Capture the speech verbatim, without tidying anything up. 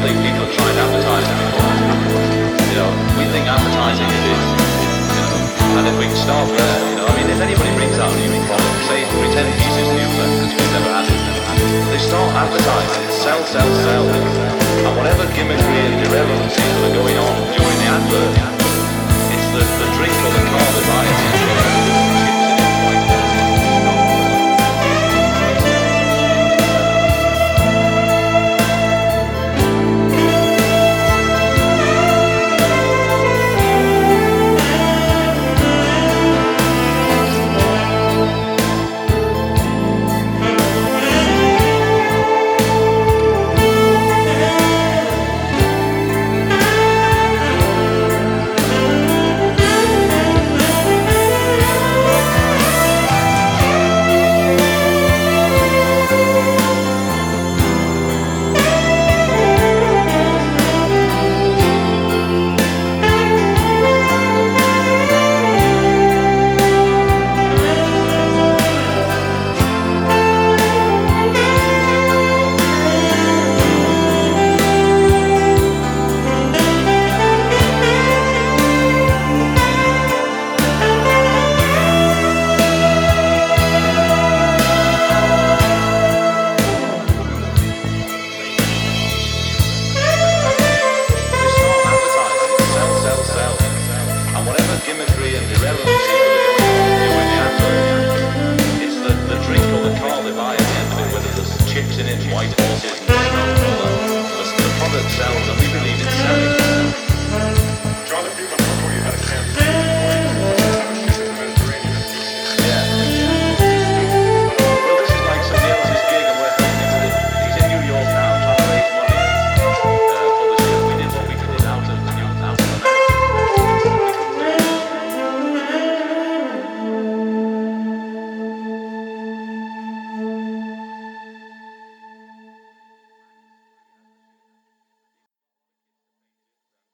obviously people have tried advertising before. You know, we think advertising is, you know, and if we can start there, you know, I mean, if anybody brings out a new product, say, pretend it uses Nuclear, because we've never had it, they start advertising, sell, sell, sell, and whatever gimmickry and irrelevancies that are going on during the advert, it's the, the drink or the car they buy it. Gimmickry and irrelevancy that are going on during the advert. It's the, the drink or the car they buy at the end of it, whether there's chips in it, white horses, and all that. The, the product sells, and we believe it's selling.